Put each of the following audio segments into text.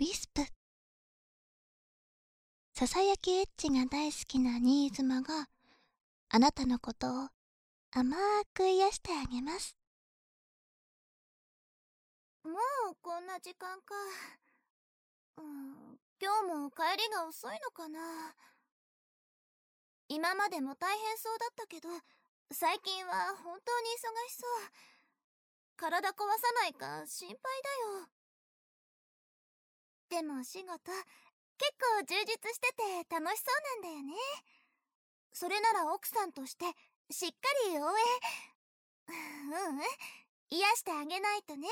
ウィスプ。ささやきエッチが大好きな新妻があなたのことを甘く癒してあげます。 もうこんな時間か。今日も帰りが遅いのかな。今までも大変そうだったけど、最近は本当に忙しそう。体壊さないか心配だよ。でも仕事、結構充実してて楽しそうなんだよね。それなら奥さんとしてしっかり応援癒してあげないとね。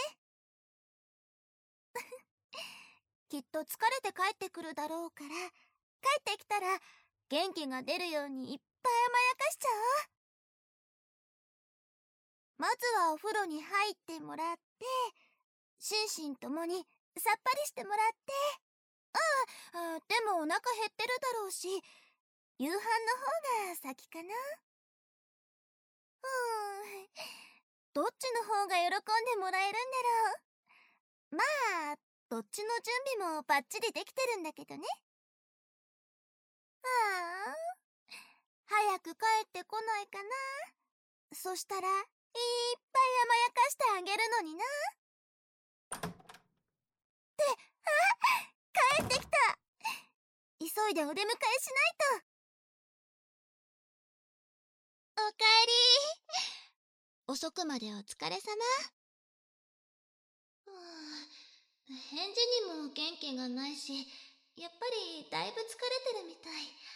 きっと疲れて帰ってくるだろうから、帰ってきたら元気が出るようにいっぱい甘やかしちゃおう。まずはお風呂に入ってもらって、心身ともにさっぱりしてもらって。でもお腹減ってるだろうし、夕飯の方が先かな。どっちの方が喜んでもらえるんだろう。まあ、どっちの準備もバッチリできてるんだけどね。早く帰ってこないかな。そしたらいっぱい甘やかしてあげるのにな。帰ってきた。急いでお出迎えしないと。おかえり。遅くまでお疲れ様。返事にも元気がないし、やっぱりだいぶ疲れてるみたい。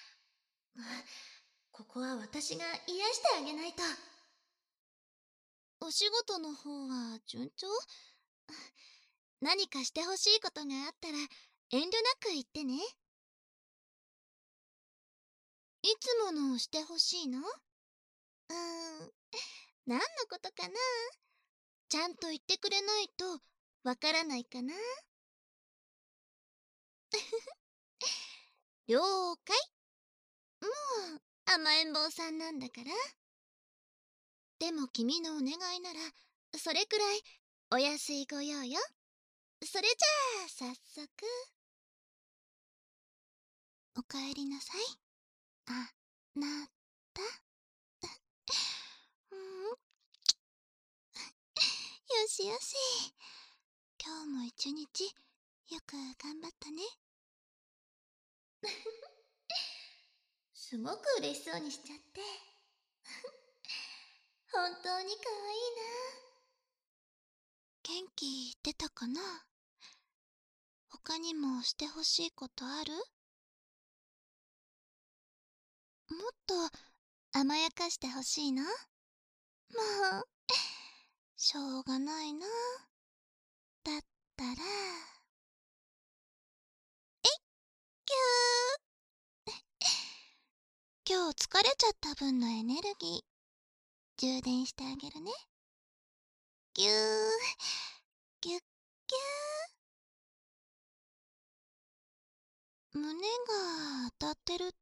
ここは私が癒してあげないと。お仕事の方は順調？何かしてほしいことがあったら遠慮なく言ってね。いつものをしてほしいの？何のことかな？ちゃんと言ってくれないとわからないかな。了解。もう甘えん坊さんなんだから。でも君のお願いならそれくらいお安いご用よ。それじゃあ早速。おかえりなさい。なた。よしよし。今日も一日よく頑張ったね。すごく嬉しそうにしちゃって。本当に可愛いな。元気出たかな？他にもしてほしいことある？もっと甘やかしてほしいの？もう、しょうがないな。だったら、ぎゅー。今日疲れちゃった分のエネルギー、充電してあげるね。ぎゅー、ぎゅっぎゅー。胸が当たってるって？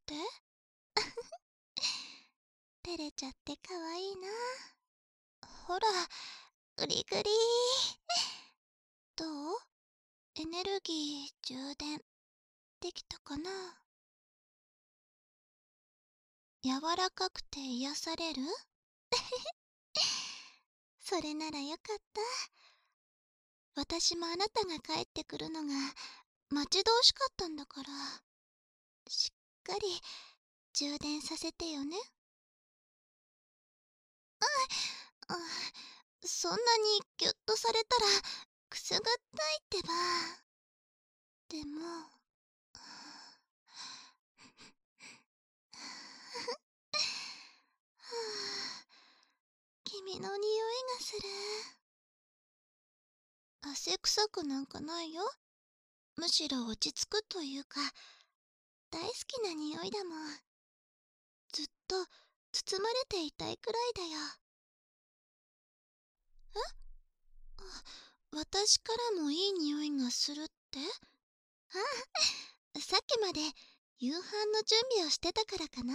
照れちゃってかわいいな。ほら、グリグリ。どう？エネルギー充電できたかな？柔らかくて癒される？それならよかった。私もあなたが帰ってくるのが待ち遠しかったんだから、しっかり充電させてよね。あ、そんなにギュッとされたらくすぐったいってば。でも君の匂いがする。汗臭くなんかないよ。むしろ落ち着くというか、大好きな匂いだもん。ずっと包まれていたいくらいだよ。私からもいい匂いがするって？さっきまで夕飯の準備をしてたからかな。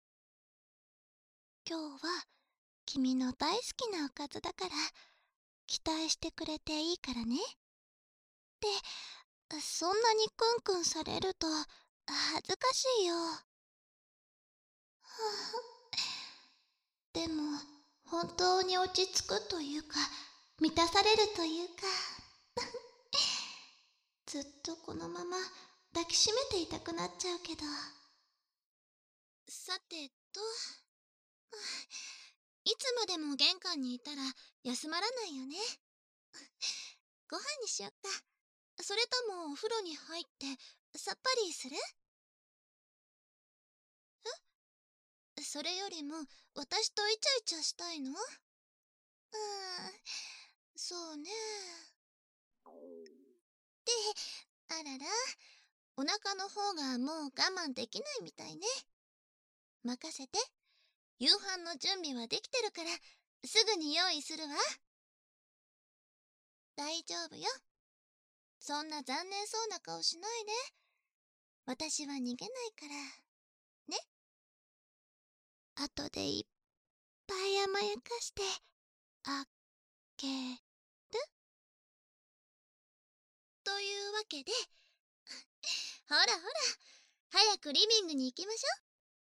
今日は君の大好きなおかずだから期待してくれていいからね。ってそんなにクンクンされると恥ずかしいよ。でも本当に落ち着くというか満たされるというかずっとこのまま抱きしめていたくなっちゃうけど。 さてと、いつまでも玄関にいたら休まらないよね。ご飯にしよっか。それともお風呂に入ってさっぱりする？それよりも私とイチャイチャしたいの？そうね。で、あらら、お腹の方がもう我慢できないみたいね。任せて。夕飯の準備はできてるからすぐに用意するわ。大丈夫よ。そんな残念そうな顔しないで。私は逃げないからね。 後でいっぱい甘やかしてあげる。 というわけでほらほら、早くリビングに行きましょ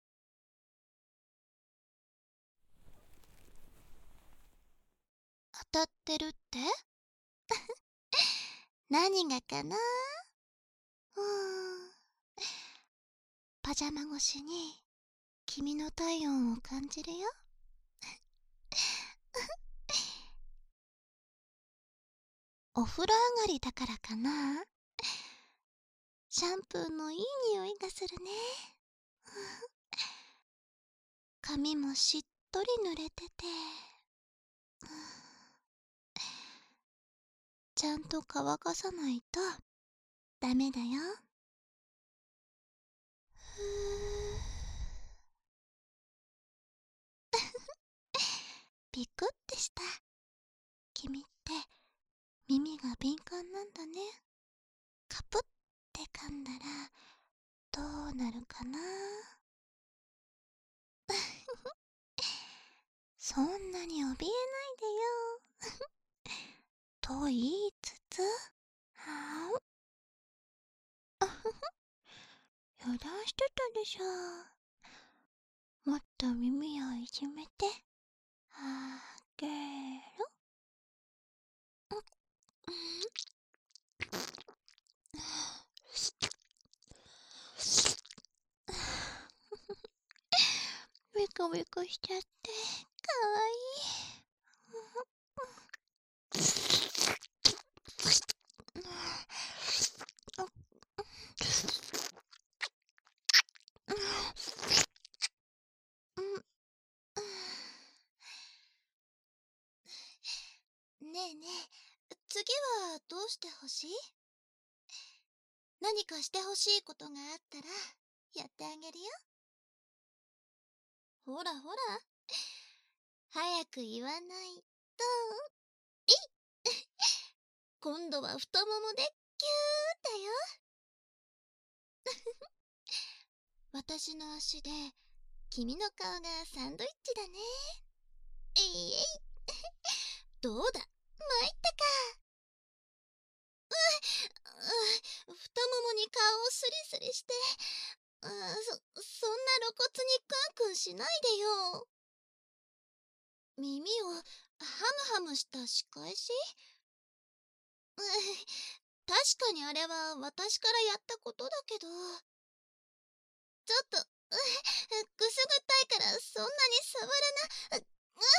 う。当たってるって何がかな。パジャマ越しに君の体温を感じるよ。お風呂上がりだからかな。シャンプーのいい匂いがするね。髪もしっとり濡れてて、ちゃんと乾かさないとダメだよ。ビクってした。君って耳が敏感なんだね。カプって噛んだらどうなるかな。そんなに怯えないでよ。と言いつつ、油断してたでしょ。もっと耳をいじめてあげる。ビクビクしちゃってかわいう。ねえねえ、次はどうしてほしい？何かしてほしいことがあったらやってあげるよ。ほらほら、早く言わないと。今度は太ももでキューだよ。私の足で君の顔がサンドイッチだね。えいえい。どうだ、参ったか。太ももに顔をスリスリして、そんな露骨にクンクンしないでよ。耳をハムハムした仕返し？確かにあれは私からやったことだけど、ちょっとくすぐったいからそんなに触らな。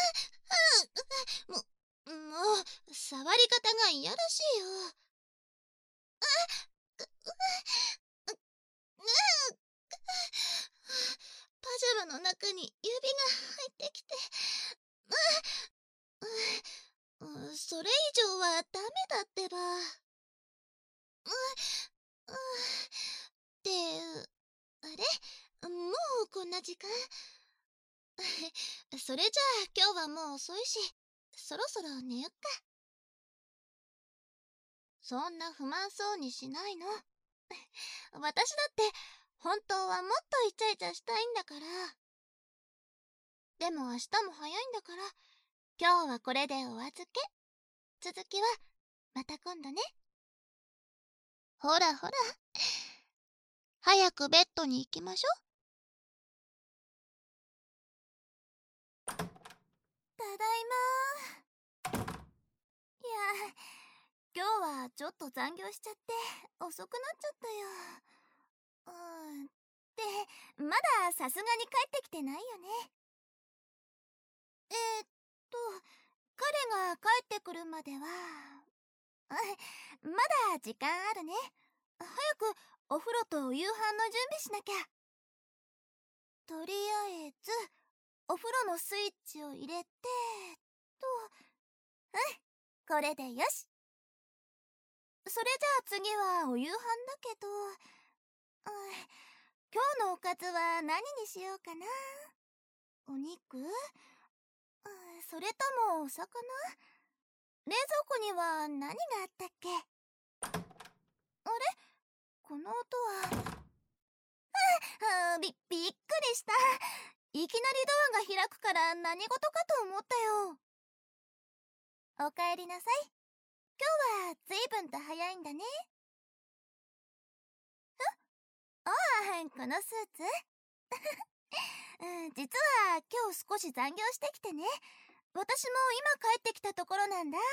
もう触り方がいやらしいよ。パジャマの中に指が入ってきて、それ以上はダメだってば。ってあれ、もうこんな時間？それじゃあ今日はもう遅いし、そろそろ寝よっか。そんな不満そうにしないの。私だって本当はもっとイチャイチャしたいんだから。でも明日も早いんだから、今日はこれでお預け。続きはまた今度ね。 ほらほら。早くベッドに行きましょただいま。いや、今日はちょっと残業しちゃって遅くなっちゃったよ。で、まださすがに帰ってきてないよね。彼が帰ってくるまでは、まだ時間あるね。早くお風呂と夕飯の準備しなきゃ。とりあえず、お風呂のスイッチを入れて、これでよし。それじゃあ次はお夕飯だけど、今日のおかずは何にしようかな。お肉？それともお魚？冷蔵庫には何があったっけ？あれ？この音は。びっくりした。いきなりドアが開くから何事かと思ったよ。おかえりなさい。今日は随分と早いんだね。このスーツ実は今日少し残業してきてね。私も今帰ってきたところなんだ。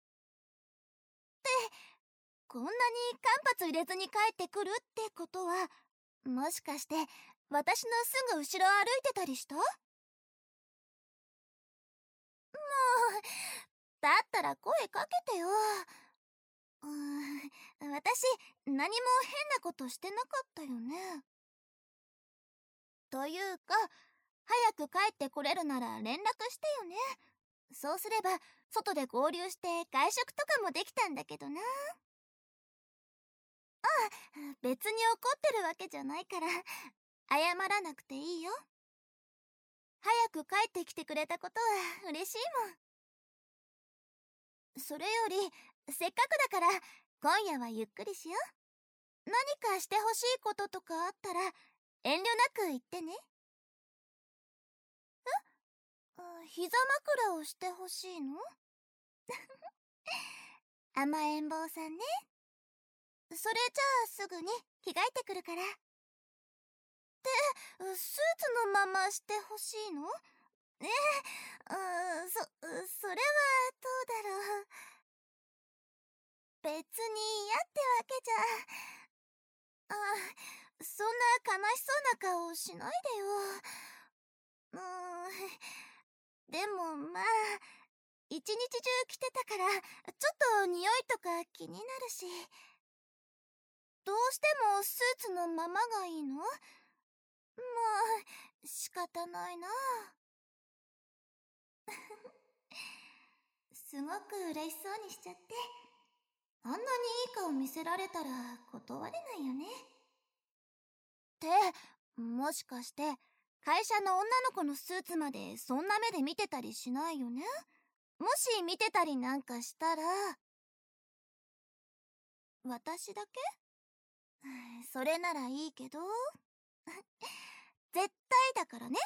こんなに間髪入れずに帰ってくるってことは、もしかして私のすぐ後ろ歩いてたりした？もう、だったら声かけてよ。私、何も変なことしてなかったよね。というか、早く帰ってこれるなら連絡してよね。そうすれば、外で合流して外食とかもできたんだけどな。別に怒ってるわけじゃないから、謝らなくていいよ。早く帰ってきてくれたことは嬉しいもん。それより、せっかくだから、今夜はゆっくりしよう。何かしてほしいこととかあったら、遠慮なく言ってね。膝枕をしてほしいの？甘えん坊さんね。それじゃあすぐに着替えてくるから。スーツのまましてほしいの？それはどうだろう。別に嫌ってわけじゃ。そんな悲しそうな顔しないでよ。でもまあ、一日中着てたから、ちょっと匂いとか気になるし。どうしてもスーツのままがいいの？もう、仕方ないな。すごく嬉しそうにしちゃって。あんなにいい顔見せられたら断れないよね。もしかして会社の女の子のスーツまでそんな目で見てたりしないよね？もし見てたりなんかしたら、私だけ？それならいいけど絶対だからね。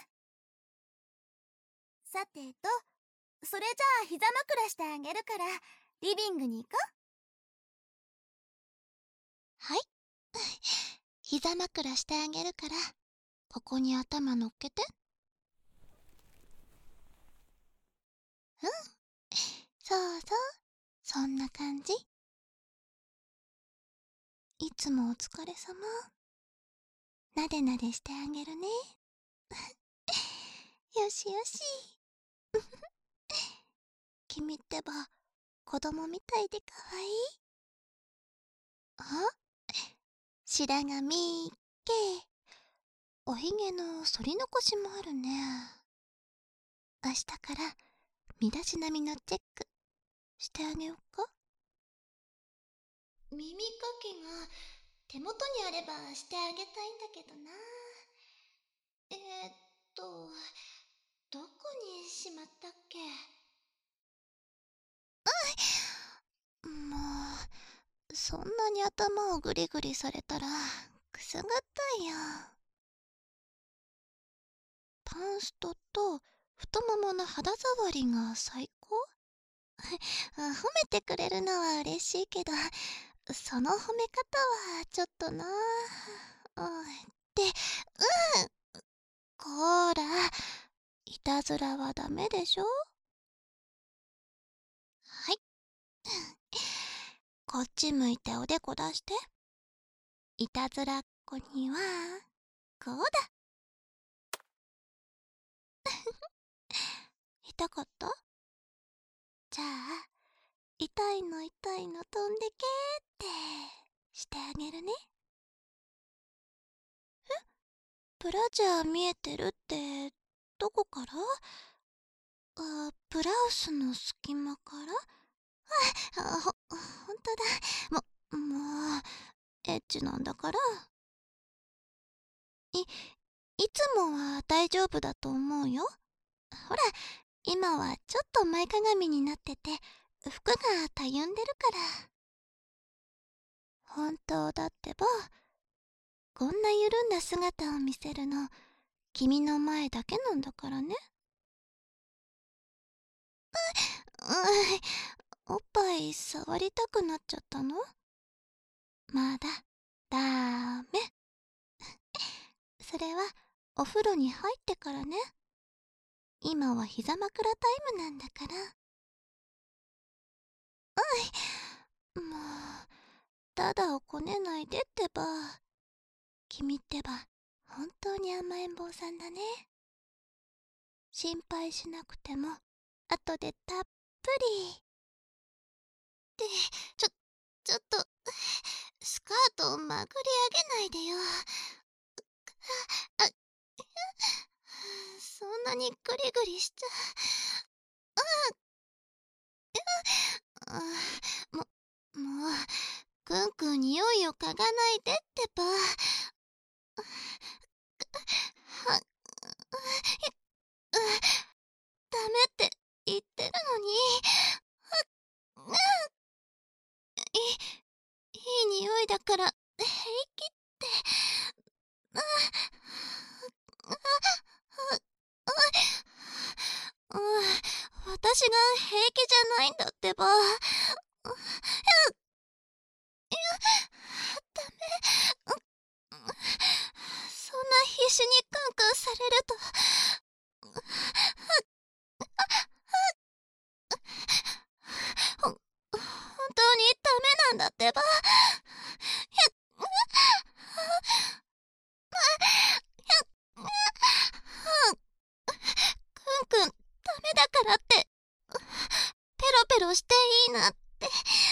さてと、それじゃあ膝枕してあげるからリビングに行こう。 はい。膝枕してあげるから、ここに頭乗っけて。そうそう、そんな感じ。いつもお疲れ様。なでなでしてあげるね。よしよし。君ってば、子供みたいでかわいい。白髪け。おひげの剃り残しもあるね。明日から身だしなみのチェックしてあげようか。耳かきが手元にあればしてあげたいんだけどな。どこにしまったっけ？もう、そんなに頭をグリグリされたらくすぐったいよ。パンストと太ももの肌触りが最高？褒めてくれるのは嬉しいけど、 その褒め方はちょっとな。こーら、いたずらはダメでしょ。はい。こっち向いておでこ出して。いたずらっ子には、こうだ。痛かった？じゃあ、痛いの痛いの飛んでけーってしてあげるね。ブラジャー見えてるって、どこから？ブラウスの隙間から？ほんとだ。もう、エッチなんだから。いつもは大丈夫だと思うよ。ほら、今はちょっと前かがみになってて、服がたゆんでるから。本当だってば、こんな緩んだ姿を見せるの、君の前だけなんだからね。おっぱい触りたくなっちゃったの？まだ、ダメ。それは、お風呂に入ってからね。今は膝枕タイムなんだから。もう、ただをこねないでってば。君ってば、本当に甘えん坊さんだね。心配しなくても、後でたっぷり。ちょっと、スカートをまぐり上げないでよ。あ、そんなにグリグリしちゃ。もう、くんくん匂いを嗅がないでってば。は、ダメって言ってるのに。いい匂いだから平気って。私が平気じゃないんだってば。ダメ。そんな必死にクンクンされると。本当にダメなんだってば。くんくん、ダメだからって、ペロペロしていいなって。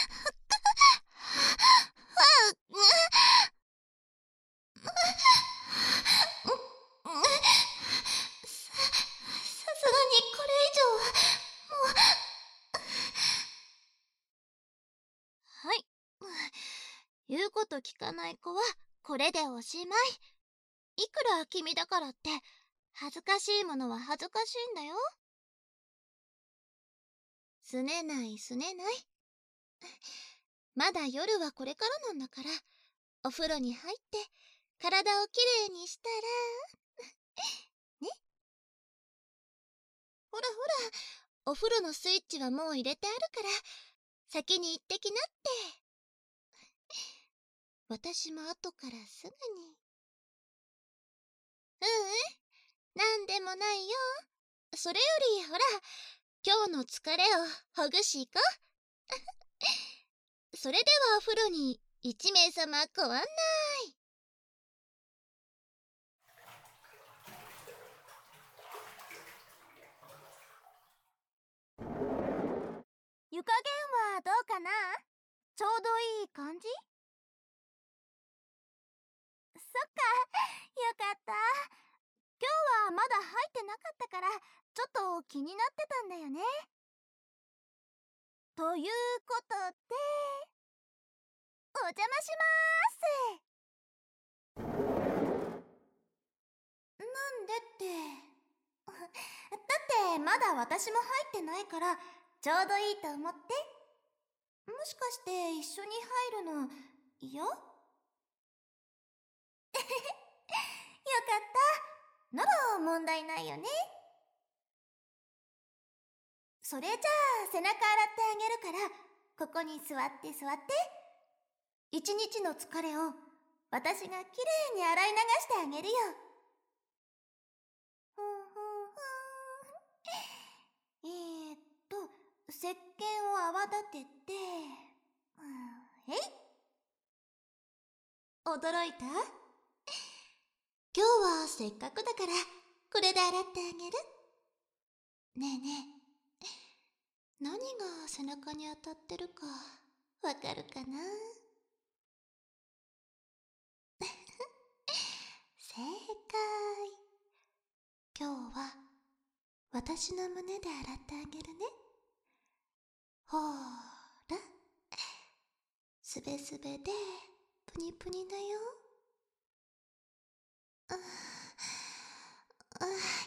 さすがにこれ以上は、もう。はい。言うこと聞かない子は、これでおしまい。いくら君だからって、恥ずかしいものは恥ずかしいんだよ。すねないすねない。まだ夜はこれからなんだから、お風呂に入って、体をきれいにしたら、ね。ほらほら、お風呂のスイッチはもう入れてあるから、先に行ってきなって。私も後からすぐに。なんでもないよ。それより、ほら、今日の疲れをほぐし行こう。それではお風呂に1名様ご案内。 湯加減はどうかな？ちょうどいい感じ？そっか、よかった。今日はまだ入ってなかったから、ちょっと気になってたんだよね。ということで、お邪魔しまーす。なんでってだってまだ私も入ってないからちょうどいいと思って。もしかして一緒に入るの嫌？よかったなら問題ないよね。それじゃあ背中洗ってあげるからここに座って座って。 一日の疲れを私がきれいに洗い流してあげるよ。ふんふんふん。石鹸を泡立てて、えい。驚いた？今日はせっかくだからこれで洗ってあげる。ねえねえ、何が背中に当たってるかわかるかな？正解。今日は私の胸で洗ってあげるね。ほーら、すべすべでプニプニだよ。ああ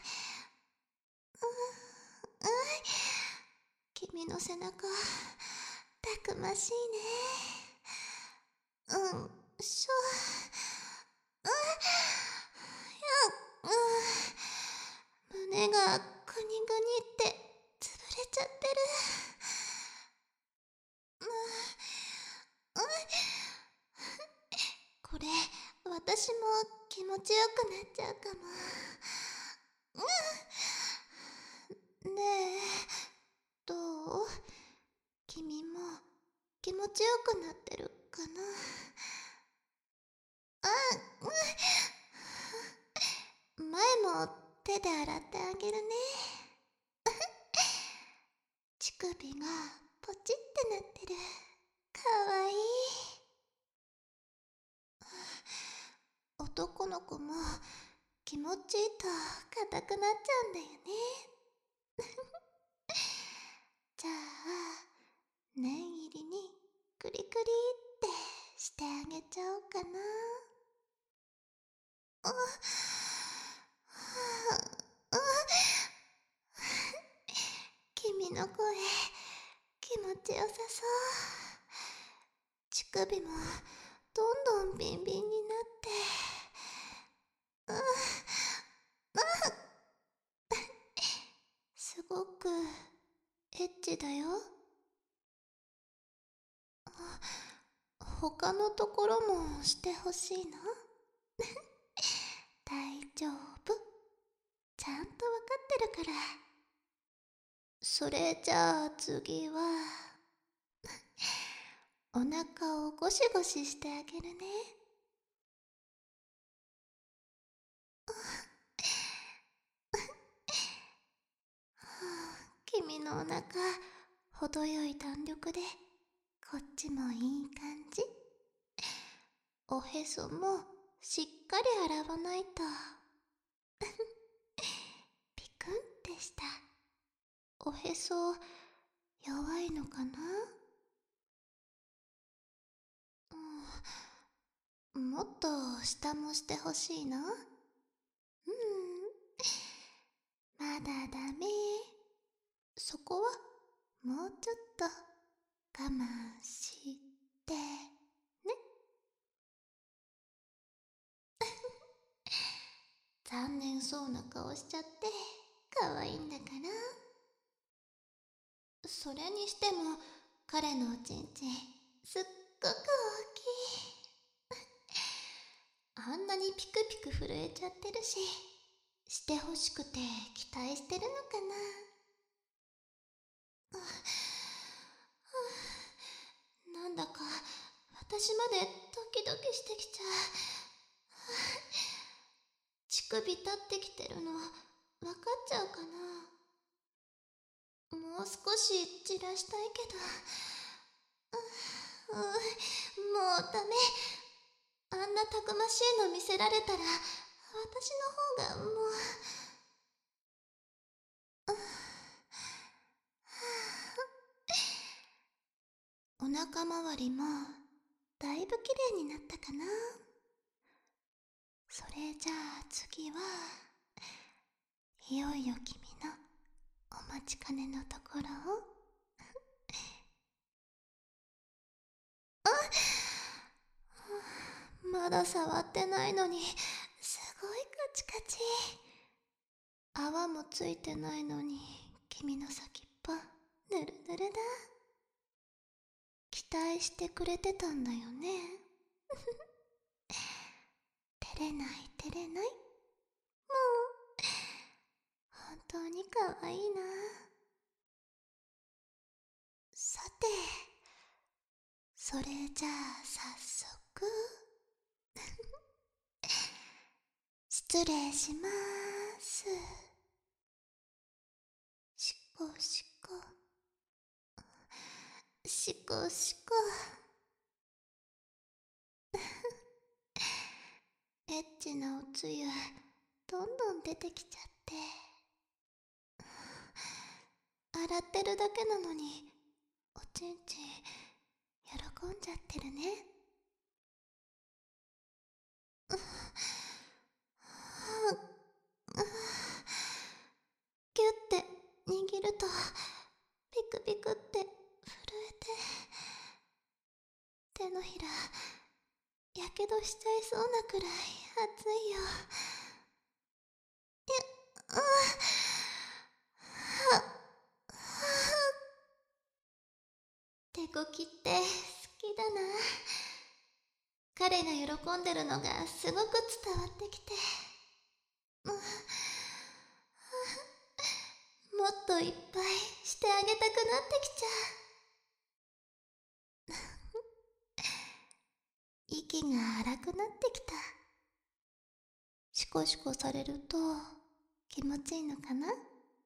君の背中たくましいね。しょ胸がグニグニって潰れちゃってる。これ私も気持ちよくなっちゃうかも。ねえ、どう？君も気持ちよくなってるかな？前も手で洗ってあげるね。乳首がポチってなってる。かわいい。男の子も気持ちいいと硬くなっちゃうんだよね。じゃあ念入りにクリクリってしてあげちゃおうかな。君の声気持ちよさそう。乳首もどんどんビンビンになって、すごくエッチだよ。他のところもしてほしいの？大丈夫。ちゃんとわかってるから。それじゃあ次はお腹をゴシゴシしてあげるね。君のお腹程よい弾力でこっちもいい感じ。おへそもしっかり洗わないと。ピクンってした。おへそ弱いのかな？もっと下もしてほしいの？まだダメ。そこはもうちょっと我慢してね。残念そうな顔しちゃって可愛いんだから。それにしても彼のおちんちんすっごく大きい。あんなにピクピク震えちゃってるし、してほしくて期待してるのかな。なんだか私までドキドキしてきちゃう。乳首立ってきてるの分かっちゃうかな。もう少しじらしたいけど、もうダメ。あんなたくましいの見せられたら私の方がもう。お腹周りもだいぶきれいになったかな。それじゃあ次はいよいよ君のお待ちかねのところをまだ触ってないのにすごいカチカチ。泡もついてないのに君の先っぽぬるぬるだ。期待してくれてたんだよね。照れない照れない。もう本当に可愛いな。さて、それじゃあ早速失礼しまーす。しこしこしこしこ。エッチなおつゆどんどん出てきちゃって、洗ってるだけなのにおちんちん喜んじゃってるね。ギュッて握るとピクピクって震えて、手のひらやけどしちゃいそうなくらい熱いよ。手こきって好きだな。彼が喜んでるのがすごく伝わってきて、もっといっぱいしてあげたくなってきちゃう。息が荒くなってきた。シコシコされると気持ちいいのかな。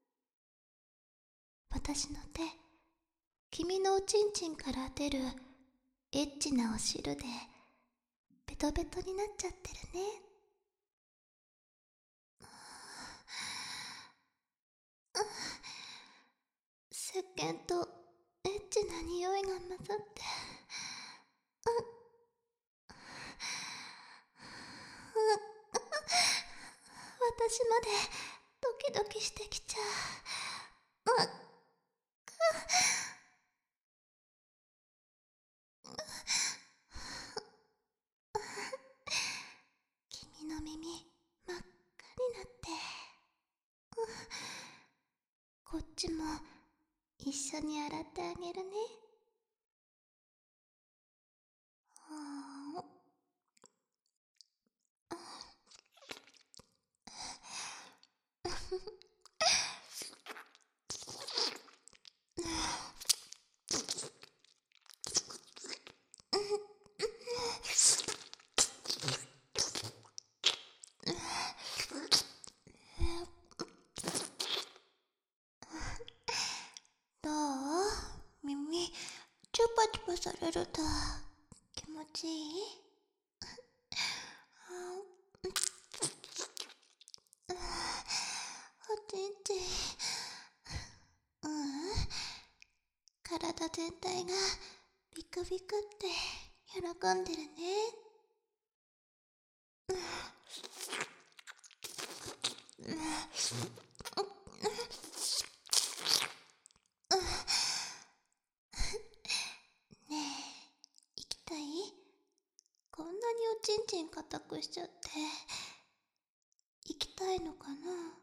私の手、君のおちんちんから出るエッチなお汁でベトベトになっちゃってるね。石鹸とエッチな匂いが混ざって、私までドキドキしてきちゃう。君の耳真っ赤になって、こっちも一緒に洗ってあげるね。どう？耳チュパチュパされると気持ちいい？おちんちん、体全体がビクビクって喜んでるね。ねえ、行きたい？こんなにおちんちん固くしちゃって行きたいのかな。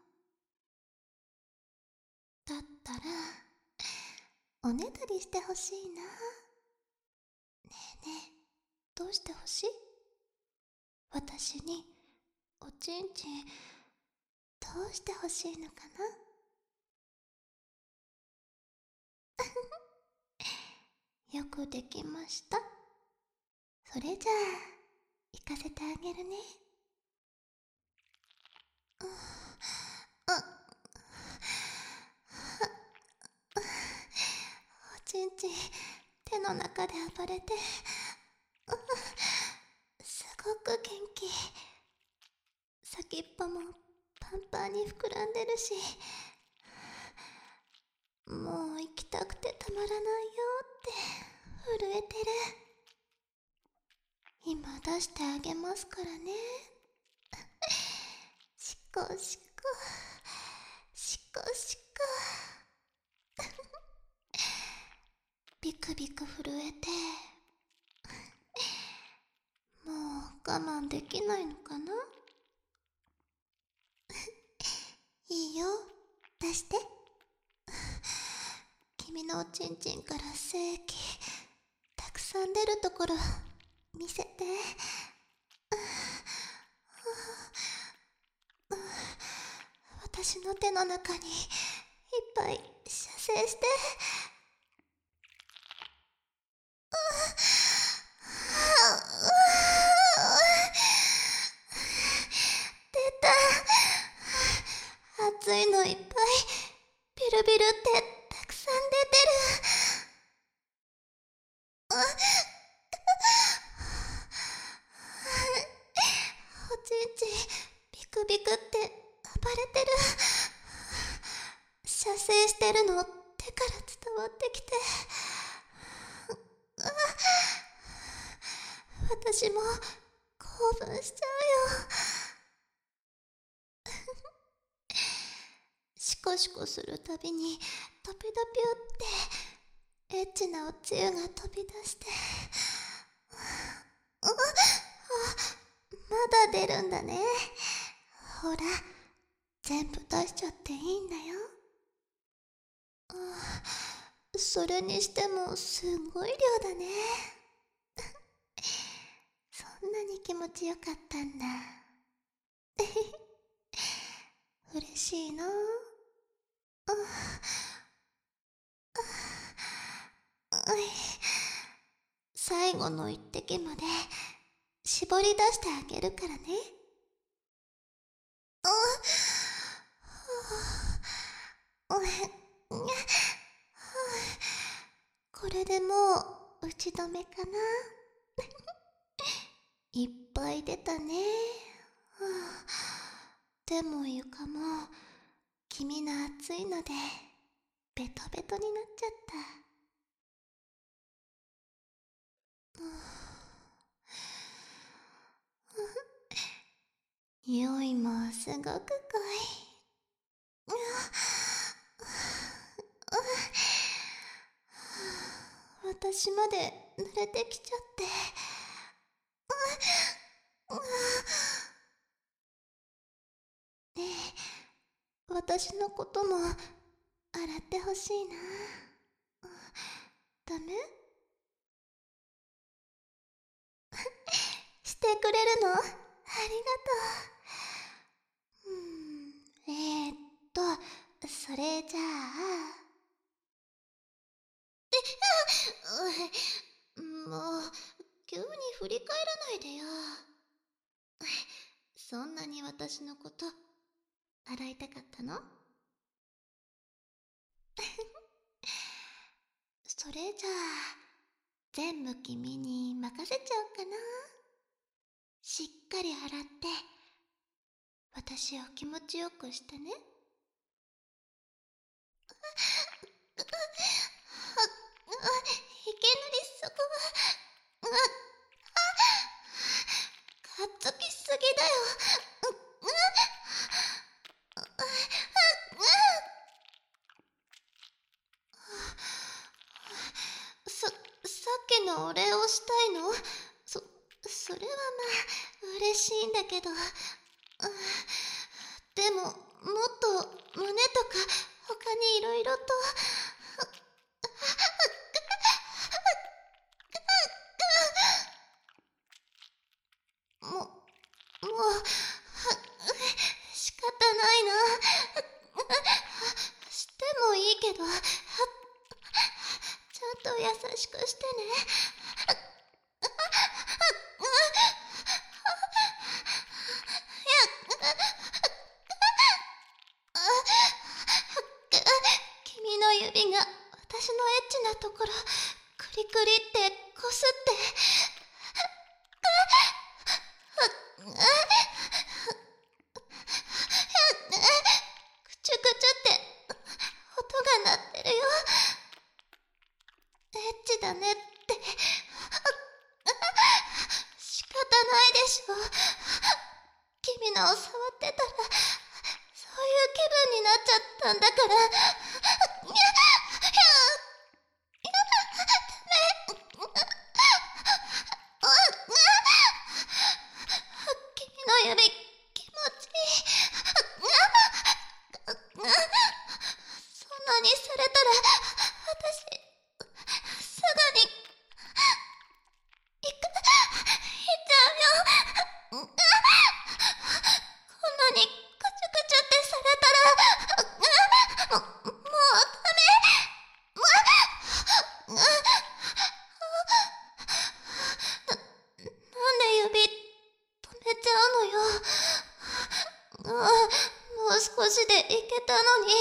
だったらおねだりしてほしいな。ねえねえ、どうしてほしい？私におちんちんどうしてほしいのかな。よくできました。それじゃあ行かせてあげるね。おちんちん手の中で暴れて、すごく元気。先っぽもパンパンに膨らんでるし、もう行きたくてたまらないよって震えてる。今出してあげますからね。しこしこしこしこ。ビクビク震えて、もう我慢できないのかな。いいよ、出して。君のおちんちんから精液たくさんでるところ見せて。私の手の中にいっぱい射精して。出た。熱いのいっぱいビルビルってたくさん出てる。おちんちビクビクって暴れてる。射精してるの手から伝わってきて。私も興奮しちゃうよ。シコシコするたびにドピドピってエッチなおつゆが飛び出して。まだ出るんだね。ほら、全部出しちゃっていいんだよ。それにしてもすんごい量だね。そんなに気持ちよかったんだ。嬉しいな。最後の一滴まで絞り出してあげるからね。これでもう打ち止めかな。いっぱい出たね。でも床も君の熱いのでベトベトになっちゃった。匂いもすごく濃い。私まで濡れてきちゃって。ねえ、私のことも洗ってほしいな。ダメ？してくれるの？ありがとう。それじゃあ。もう、急に振り返らないでよ。そんなに私のこと、洗いたかったの？それじゃあ、全部君に任せちゃおうかな。しっかり洗って、私を気持ちよくしてね。いきなりそこは、かっつきすぎだよ。さっきのお礼をしたいの？それはまあ、嬉しいんだけど。でも、もっと胸とか、他にいろいろと。もう、仕方ないな。してもいいけど、ちゃんと優しくしてね。君の指が私のエッチなところ、クリクリってこすって。くちゅくちゅって音が鳴ってるよ。エッチだねって。仕方ないでしょ。君のを触ってたら、そういう気分になっちゃったんだから。君の指、気持ちいい。そんなにされたら、私、すぐに。 足で行けたのに。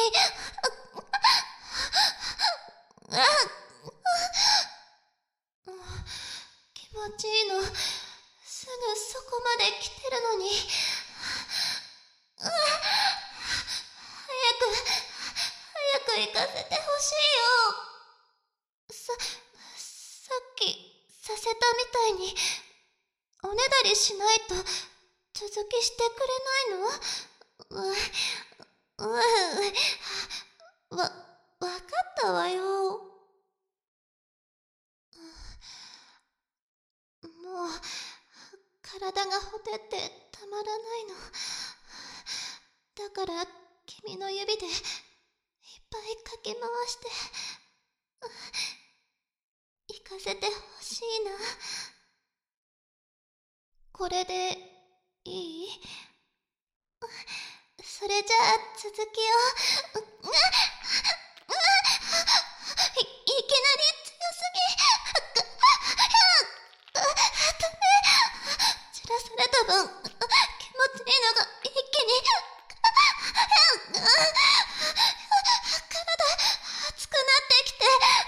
気持ちいいの。すぐそこまで来てるのに。早く行かせてほしいよ。さっきさせたみたいにおねだりしないと続きしてくれないの？わかったわよ。もう体がほてってたまらないの。だから君の指でいっぱいかき回して行かせてほしいな。これでいい？それじゃあ続きを。いきなり強すぎ。ダメ。散らされた分気持ちいいのが一気に。体熱くなってきて。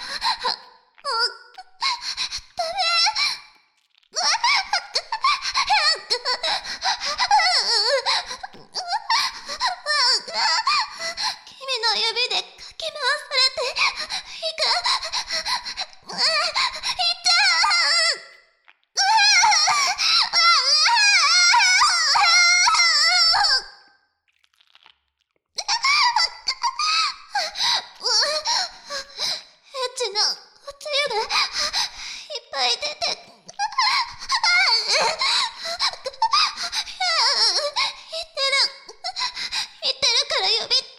ダメ。君の指でかき回されていく。いっちゃエッチなおつゆがいっぱい出て。言ってるから指止めて。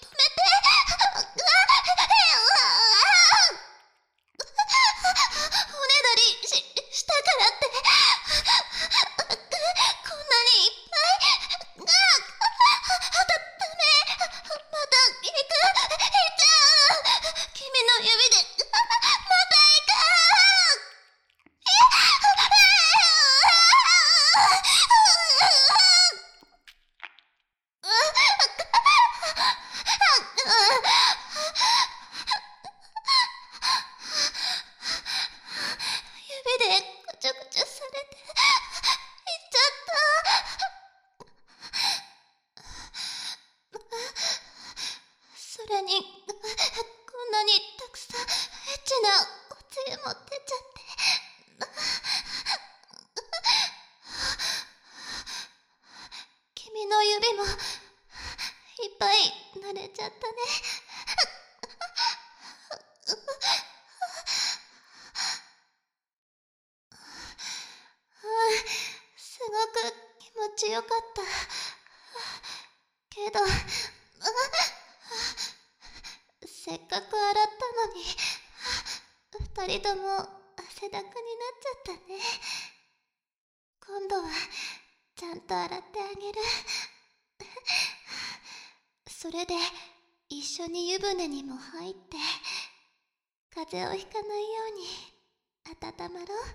おねだりしたからって、こんなにいっぱい。ダメ。また行く。いっちゃう。君の指でまた行く。指でくちゅくちゅされていっちゃった。それにこんなにたくさんエッチなおつゆも出ちゃって。君の指もいっぱい慣れちゃったね。すごく気持ちよかった。けどせっかく洗ったのに二人とも汗だくになっちゃったね。今度はちゃんと洗ってあげる。それで一緒に湯船にも入って風邪をひかないように温まろう。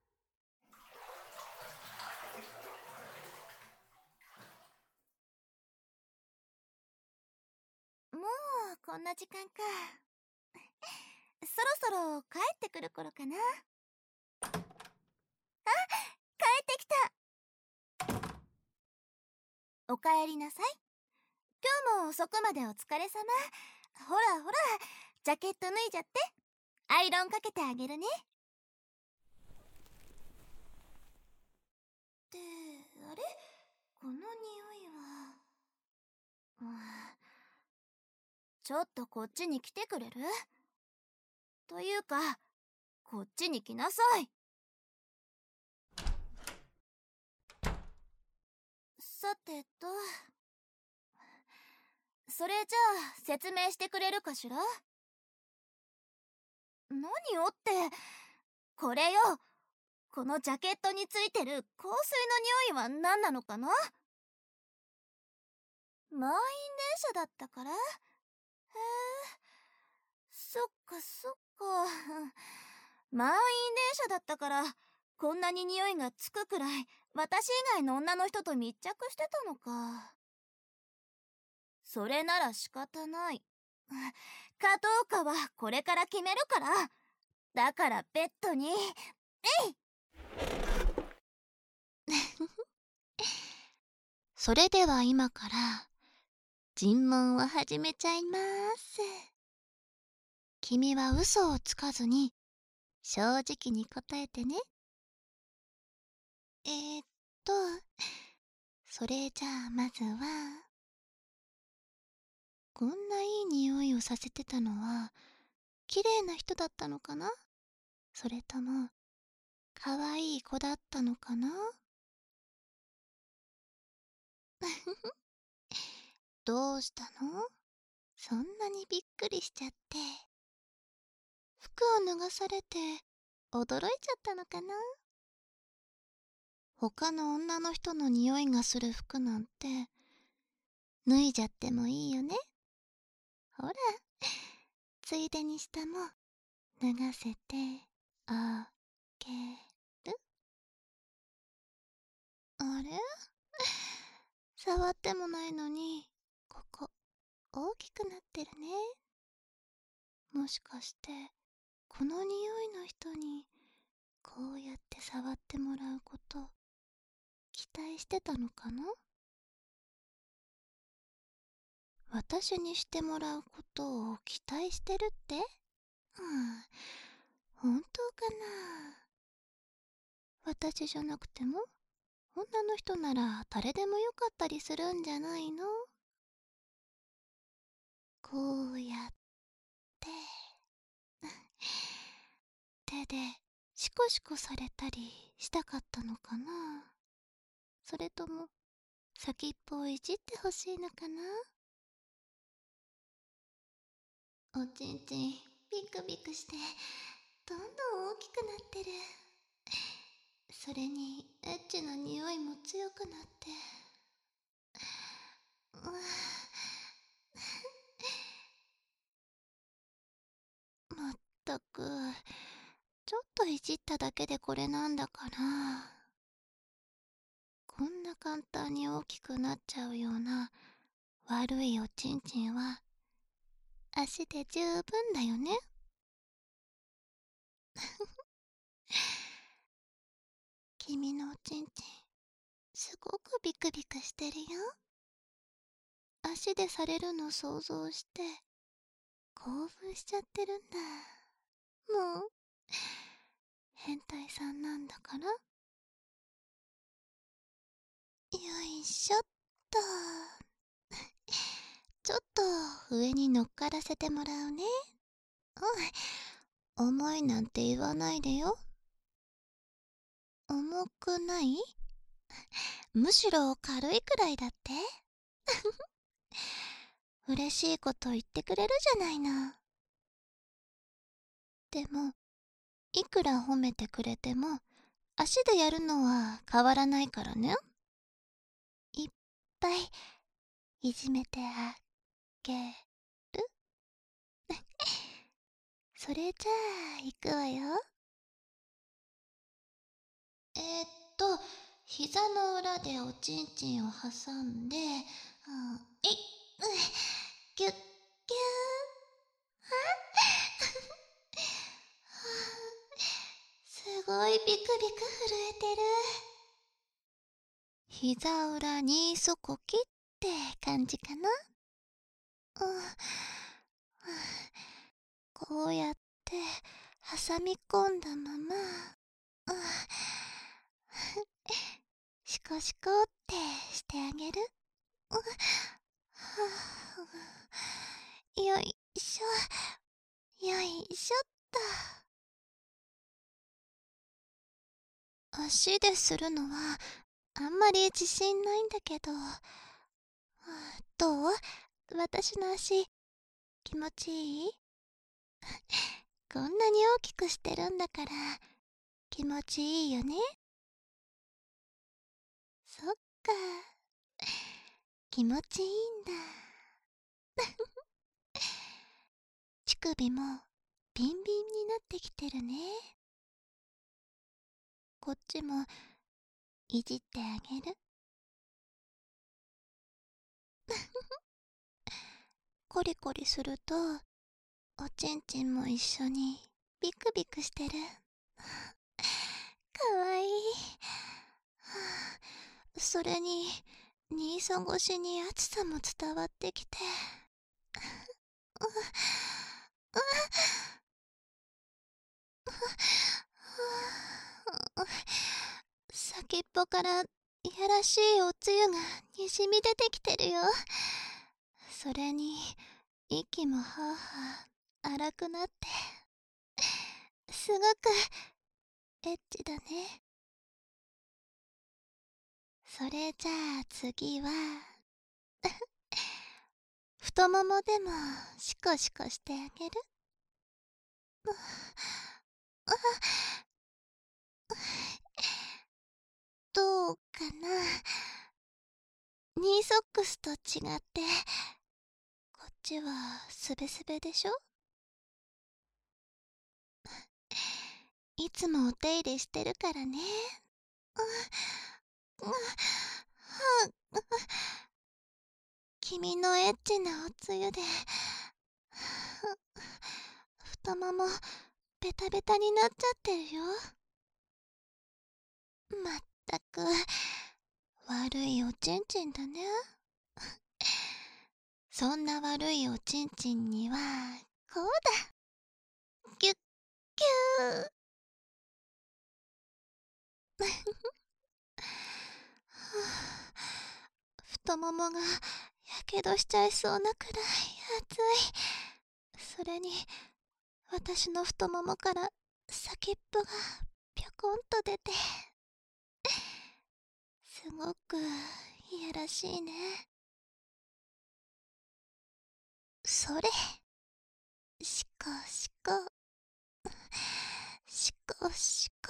もうこんな時間か。そろそろ帰ってくる頃かな。あ、帰ってきた。おかえりなさい。今日も遅くまでお疲れ様。ほらほら、ジャケット脱いじゃって。アイロンかけてあげるね。ってあれ、この匂いは。ちょっとこっちに来てくれる？というか、こっちに来なさい。さてと、それじゃあ説明してくれるかしら？何よって、これよ。このジャケットについてる香水の匂いは何なのかな？満員電車だったから？へえ、そっかそっか。満員電車だったからこんなに匂いがつくくらい私以外の女の人と密着してたのか。 それなら仕方ない。かどうかはこれから決めるから。だからベッドに、 それでは今から尋問を始めちゃいます。君は嘘をつかずに正直に答えてね。と、それじゃあまずは、こんないい匂いをさせてたのは綺麗な人だったのかな、それとも可愛い子だったのかな。どうしたの？そんなにびっくりしちゃって。服を脱がされて驚いちゃったのかな。他の女の人の匂いがする服なんて脱いじゃってもいいよね。ほら、ついでに下も脱がせてあげる。あれ？触ってもないのにここ大きくなってるね。もしかしてこの匂いの人にこうやって触ってもらうこと期待してたのかな。私にしてもらうことを期待してるって？本当かな。私じゃなくても女の人なら誰でもよかったりするんじゃないの。こうやって手でシコシコされたりしたかったのかな。それとも先っぽをいじってほしいのかな。おちんちんビクビクしてどんどん大きくなってる。それにエッチな匂いも強くなって、うわまったく、ちょっといじっただけでこれなんだから。こんな簡単に大きくなっちゃうような悪いおちんちんは足で十分だよね。君のおちんちんすごくビクビクしてるよ。足でされるの想像して興奮しちゃってるんだ。もう変態さんなんだから。よいしょっと。ちょっと上に乗っからせてもらうね。重いなんて言わないでよ。重くない？むしろ軽いくらいだって。嬉しいこと言ってくれるじゃないの。でもいくら褒めてくれても足でやるのは変わらないからね。いっぱいいじめてあげる。それじゃあ行くわよ。膝の裏でおちんちんを挟んで、ギュッギュー。すごいビクビク震えてる。膝裏にそこ切って感じかな。こうやって挟み込んだまま、シコシコってしてあげる。よいしょ、よいしょっと。足でするのはあんまり自信ないんだけど、どう？私の足気持ちいい？こんなに大きくしてるんだから気持ちいいよね。そっか、気持ちいいんだ。乳首もビンビンになってきてるね。こっちもいじってあげる。 コリコリするとおちんちんも一緒にビクビクしてる。かわいい。それに兄さん越しに熱さも伝わってきて、先っぽからいやらしいおつゆがにじみ出てきてるよ。それに息もはあはあ荒くなって、すごくエッチだね。それじゃあ次は太ももでもシコシコしてあげる。どうかな。ニーソックスと違ってこっちはスベスベでしょ。いつもお手入れしてるからね。君のエッチなおつゆで太ももベタベタになっちゃってるよ。まったく悪いおちんちんだね。そんな悪いおちんちんにはこうだ。ギュッギュー太ももがやけどしちゃいそうなくらい熱い。それに私の太ももから先っぽがぴょこんと出て、すごくいやらしいね。それ、しこしこしこしこ、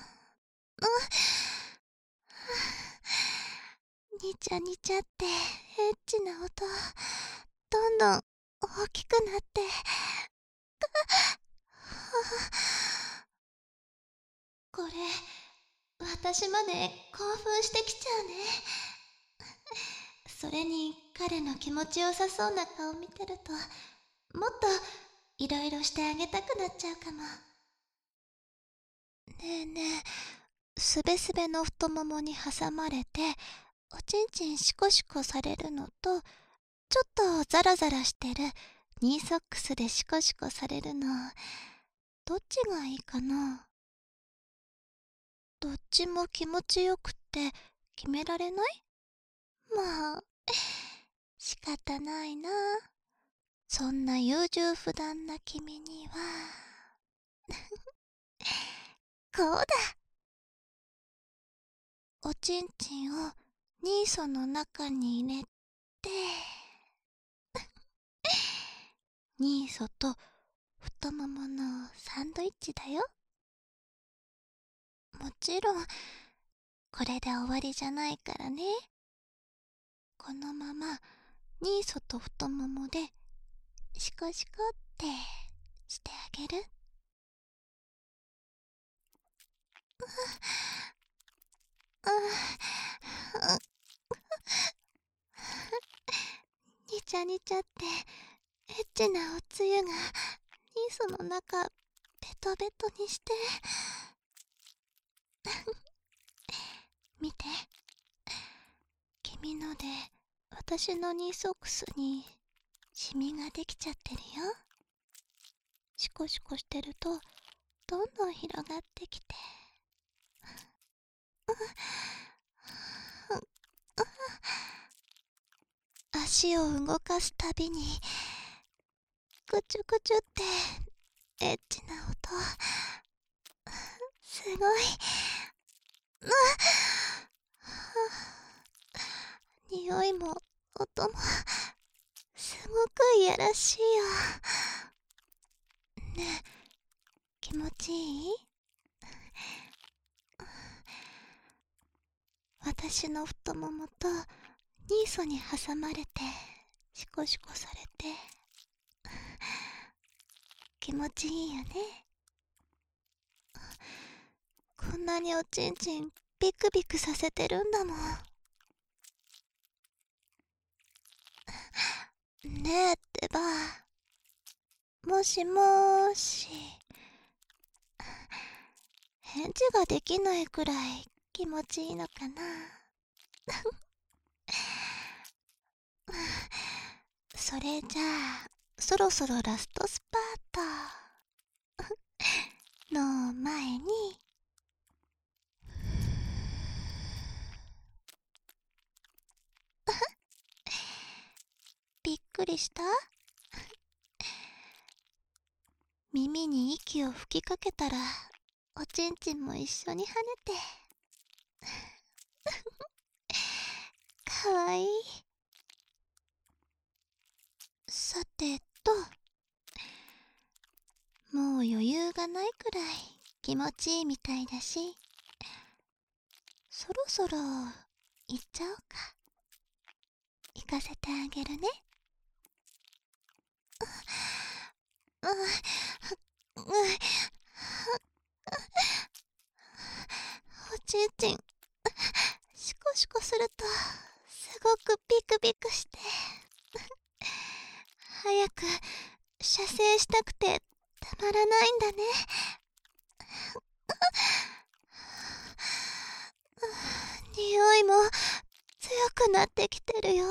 にちゃにちゃってエッチな音どんどん大きくなって、これ私まで興奮してきちゃうね。それに彼の気持ちよさそうな顔見てると、もっといろいろしてあげたくなっちゃうかも。ねえねえ、すべすべの太ももに挟まれておちんちんシコシコされるのと、ちょっとザラザラしてるニーソックスでシコシコされるの、どっちがいいかな。どっちも気持ちよくって決められない？まあ仕方ないな。そんな優柔不断な君にはこうだ。おちんちんをニーソの中に入れて、ニーソと太もものサンドイッチだよ。もちろんこれで終わりじゃないからね。このままニーソと太ももでシコシコってしてあげる。にちゃにちゃってエッチなおつゆがニーソの中ベトベトにして見て、君ので私のニーソックスにシミができちゃってるよ。シコシコしてるとどんどん広がってきて、足を動かすたびにぐちゅぐちゅってエッチな音、すごい。匂いも音もすごくいやらしいよ。ねえ、気持ちいい？私の太ももとニーソに挟まれてシコシコされて気持ちいいよね。こんなにおちんちんビクビクさせてるんだもん。ねえっててば。もしもーし。返事ができないくらい気持ちいいのかな。それじゃあ、そろそろラストスパートの前に、びっくりした？耳に息を吹きかけたら、おちんちんも一緒に跳ねて。かわいい。さてと、もう余裕がないくらい気持ちいいみたいだし、そろそろ行っちゃおうか。行かせてあげるね。おちんちん、シコシコするとすごくビクビクして、早く射精したくてたまらないんだね。匂いも強くなってきてるよ。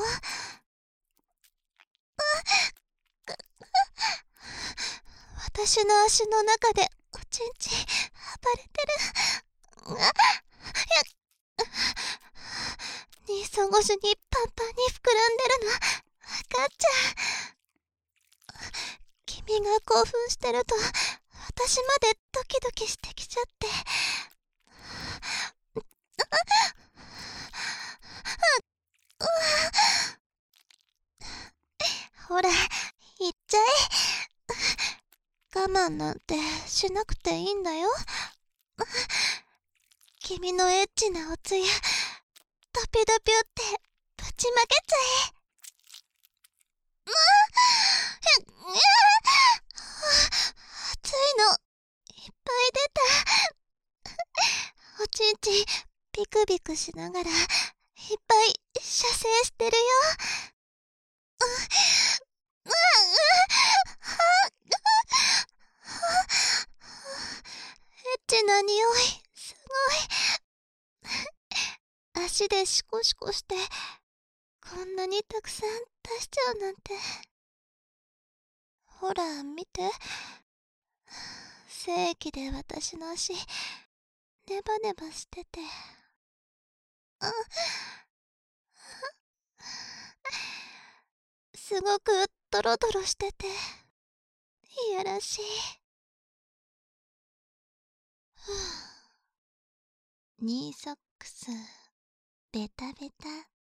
私の足の中でおちんちん暴れてる。兄さん越しにパンパンに膨らんでるのわかっちゃう。君が興奮してると私までドキドキしてきちゃって。ほら、行っちゃえ。我慢なんてしなくていいんだよ。君のエッチなおつや、ドピドピュってぶちまけちゃえ。熱いのいっぱい出た。おちんちんビクビクしながらいっぱい射精してるよ。エッチな匂いすごい。足でシコシコしてこんなにたくさん出しちゃうなんて。ほら見て、精液で私の足ネバネバしてて、すごくドロドロしてていやらしい。ニーソックスベタベタ。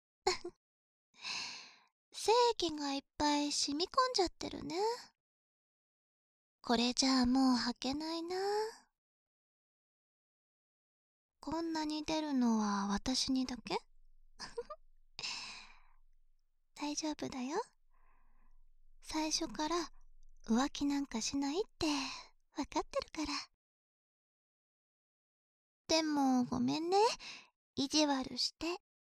精液がいっぱい染み込んじゃってるね。これじゃあもう履けないな。こんなに出るのは私にだけ？大丈夫だよ。最初から浮気なんかしないって分かってるから。でもごめんね、意地悪して。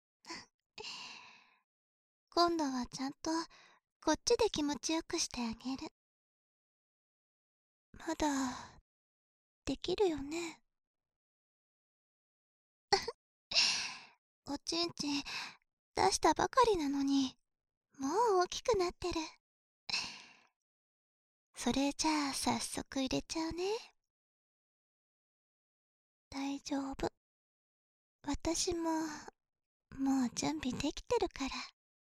今度はちゃんとこっちで気持ちよくしてあげる。まだできるよね。おちんちん出したばかりなのにもう大きくなってる。それじゃあ早速入れちゃうね。大丈夫、私ももう準備できてるから。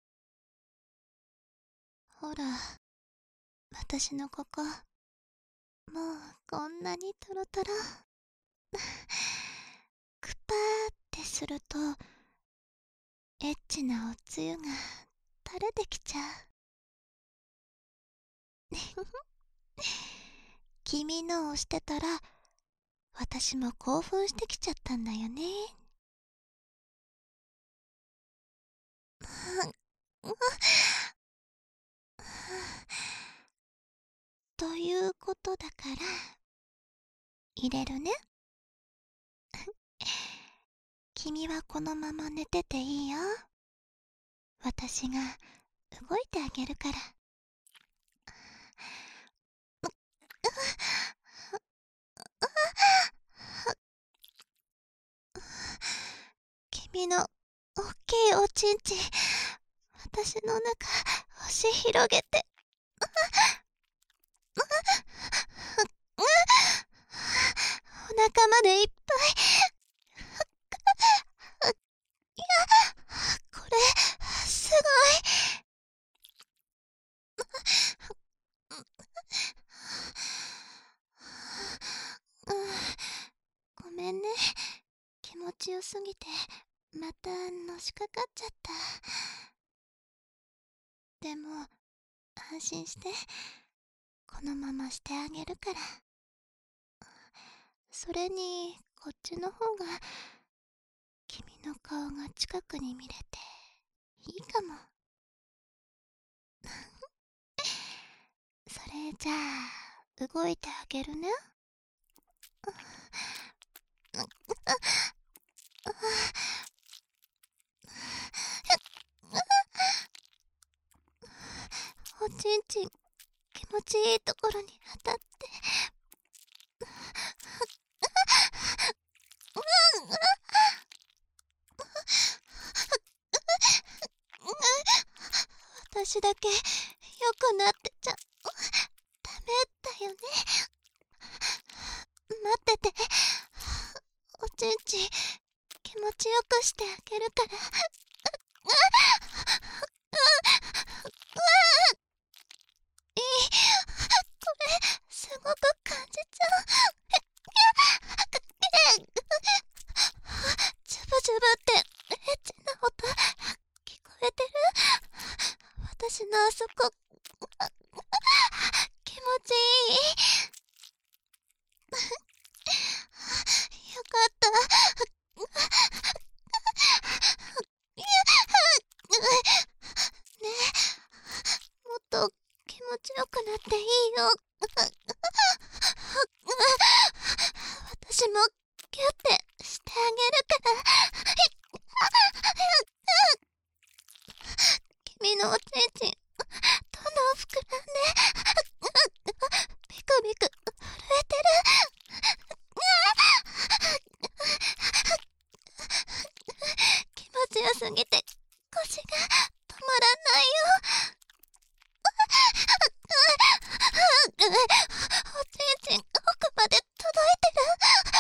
ほら、私のここもうこんなにトロトロ。クパーってするとエッチなおつゆが垂れてきちゃう。君のをしてたら私も興奮してきちゃったんだよね。ということだから入れるね。君はこのまま寝てていいよ。私が動いてあげるから。 君のおっきいおちんちん、私の中押し広げて。お腹までいっぱい。いや、これすごい。ごめんね、気持ちよすぎてまたのしかかっちゃった。でも安心して、このまましてあげるから。それにこっちの方が君の顔が近くに見れていいかも。それじゃあ動いてあげるね。おちんちん気持ちいいところに当たって。私だけ良くなってちゃダメだよね。待ってて、おちんちん気持ちよくしてあげるから。いい、これすごく感じちゃう。ジュブジュブってエッチな音聞こえてる？私のあそこ気持ちいい。よかった。ねえ、もっと気持ちよくなっていいよ。私もギュってしてあげるから。君のおちんちんどんどん膨らんでビクビク震えてる。気持ちよすぎて腰が止まらないよ。おちんちん奥まで届いてる。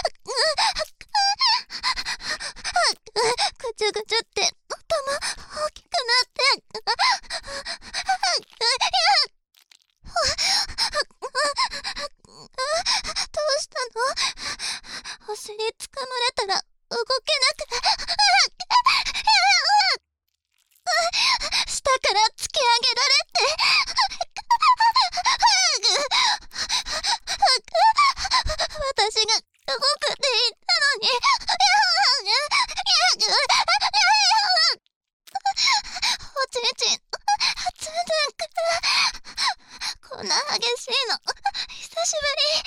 ぐちゅぐちゅって音も大きくなって。どうしたの？お尻つかまれたら動けなく下から突き上げられて。私が動くって言ったのに。おちんちんつんくこんな激しいの久し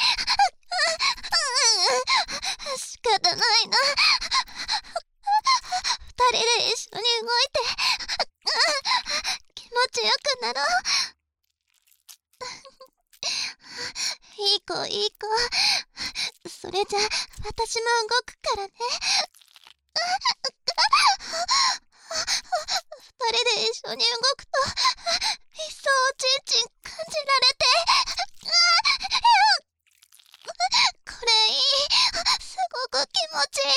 ぶり。仕方ないな。二人で一緒に動いて気持ちよくなろう。いい子いい子。それじゃ私も動くからね。二人で一緒に動くと一層おちんちん感じられて。これいい。すごく気持ちいい。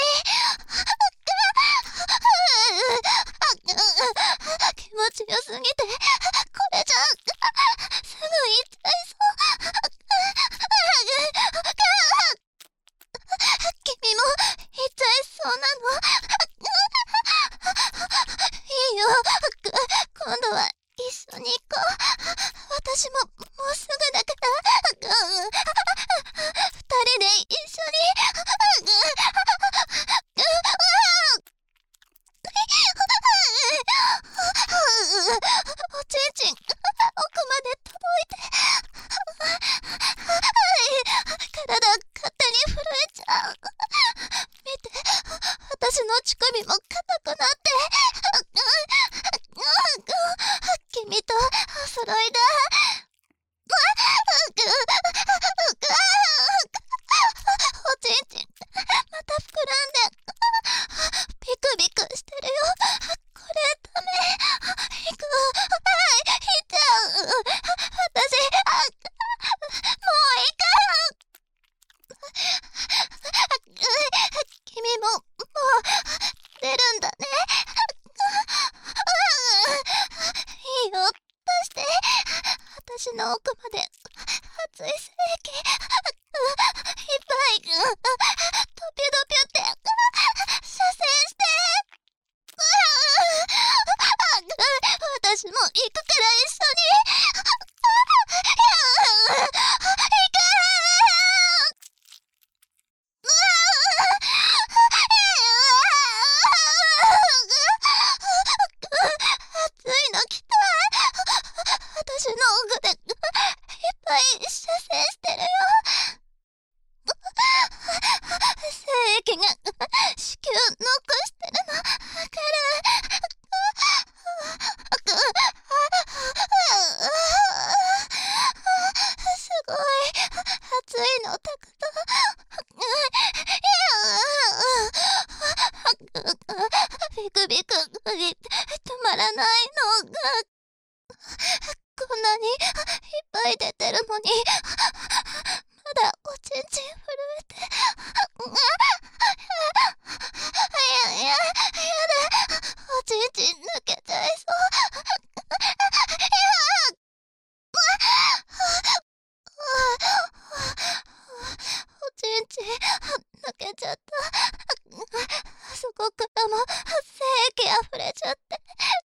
気持ちよすぎてこれじゃすぐ行っちゃいそう。君も行っちゃいそうなの？いの奥まで熱い精液いっぱいドピュドピュって射精して私も行くから一緒に行け熱いの来た私の奥でいっぱい射精してるよ精液が子宮残してるのわかるすごい熱いのタクトビクビク止まらないのがこんなにいっぱい出てるのにまだおちんちん震えてやだおちんちん抜けちゃいおちんちん抜けちゃったそこからも精液溢れちゃって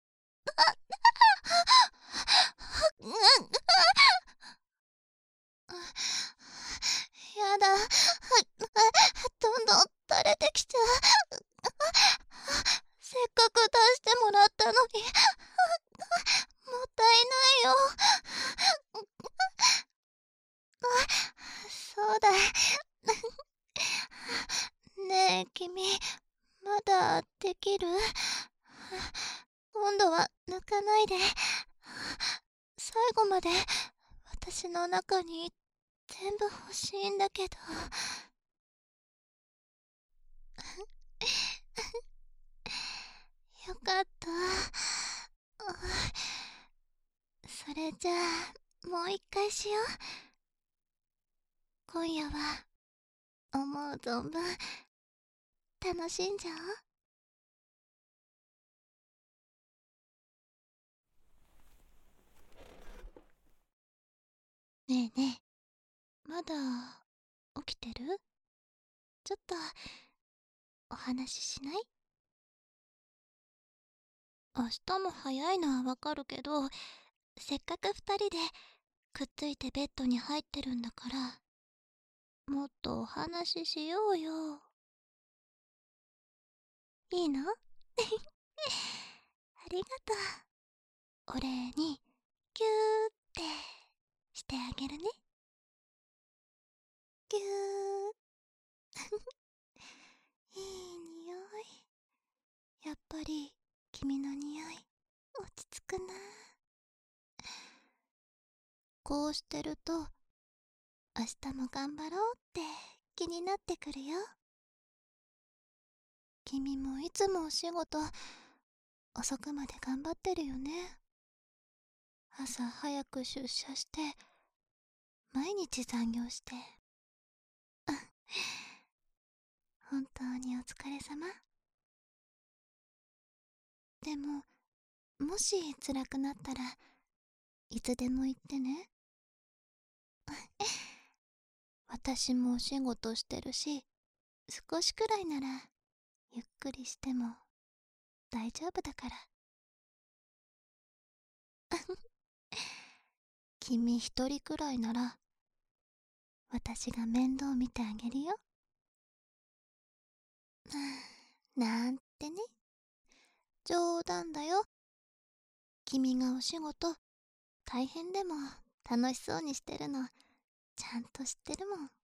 やだどんどん垂れてきちゃうせっかく出してもらったのにもったいないよそうだねえ君まだできる今度は抜かないで最後まで私の中に全部欲しいんだけどよかったそれじゃあもう一回しよう今夜は思う存分楽しんじゃおうねえねえまだ起きてるちょっとお話ししない明日も早いのはわかるけどせっかく二人でくっついてベッドに入ってるんだからもっとお話ししようよいいのありがとうお礼にキューってしてあげるねキューいい匂いやっぱり君の匂い落ち着くなこうしてると明日も頑張ろうって気になってくるよ君もいつもお仕事遅くまで頑張ってるよね朝早く出社して毎日残業して本当にお疲れ様でももし辛くなったらいつでも言ってね私もお仕事してるし少しくらいならゆっくりしても大丈夫だから君一人くらいなら私が面倒見てあげるよなんてね冗談だよ君がお仕事大変でも楽しそうにしてるのちゃんと知ってるもん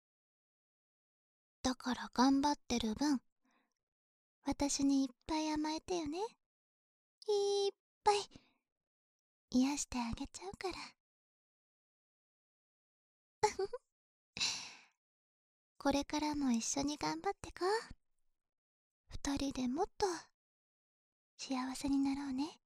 だから頑張ってる分私にいっぱい甘えてよねいっぱい癒してあげちゃうからこれからも一緒に頑張ってこう二人でもっと幸せになろうね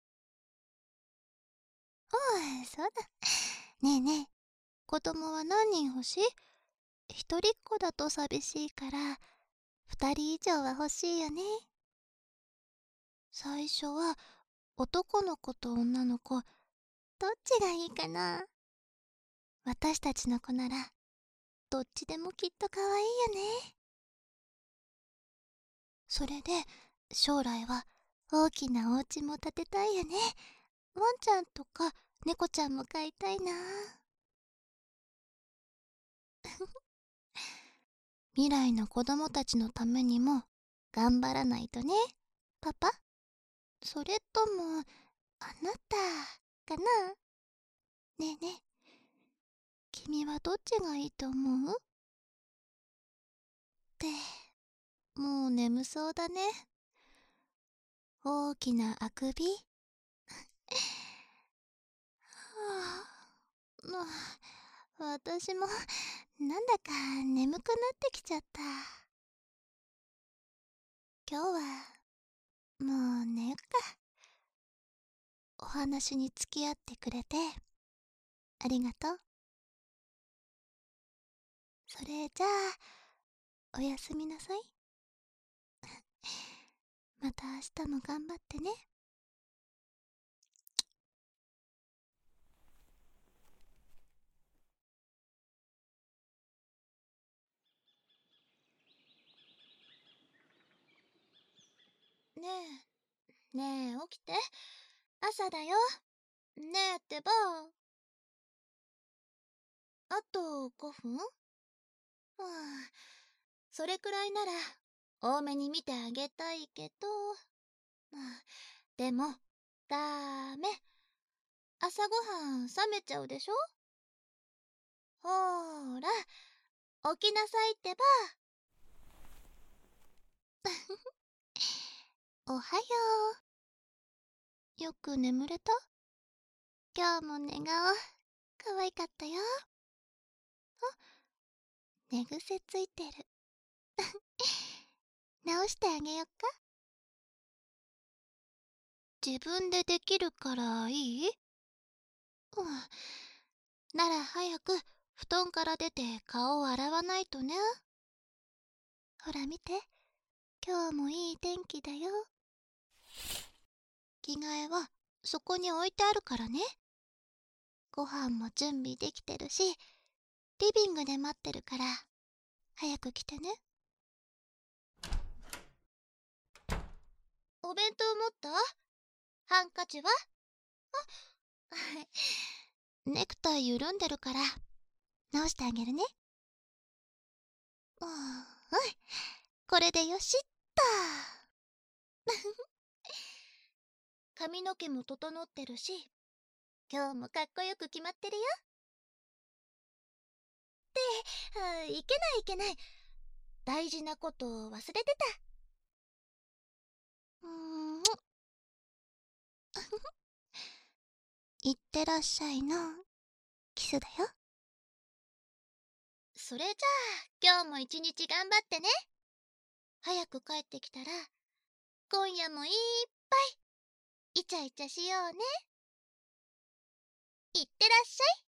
おいそうだねえねえ子供は何人欲しい一人っ子だと寂しいから二人以上は欲しいよね最初は男の子と女の子どっちがいいかな私たちの子ならどっちでもきっと可愛いよね。それで将来は大きなお家も建てたいよね。ワンちゃんとか猫ちゃんも飼いたいな。未来の子供たちのためにも頑張らないとね、パパ。それともあなたかな。ねえねえ、君はどっちがいいと思う？ってもう眠そうだね。大きなあくび。はあ、私もなんだか眠くなってきちゃった。今日はもう寝よっか。お話に付き合ってくれてありがとう。それじゃあおやすみなさい。また明日も頑張ってね。ねえ、ねえ起きて。朝だよ。ねえってば。あと5分？それくらいなら多めに見てあげたいけど、でもダメ。朝ごはん冷めちゃうでしょ。ほーら、起きなさいってば。おはよう。よく眠れた？今日も寝顔可愛かったよ。寝癖ついてる。直してあげよっか。自分でできるからいい？なら早く布団から出て顔を洗わないとね。ほら見て、今日もいい天気だよ。着替えはそこに置いてあるからね。ご飯も準備できてるし、リビングで待ってるから早く来てね。お弁当持った？ハンカチは？ネクタイ緩んでるから直してあげるね。これでよしっと。髪の毛も整ってるし、今日もかっこよく決まってるよ。いけないいけない。大事なことを忘れてた。いってらっしゃいのキスだよ。それじゃあ今日も一日頑張ってね。早く帰ってきたら今夜もいっぱいイチャイチャしようね。いってらっしゃい。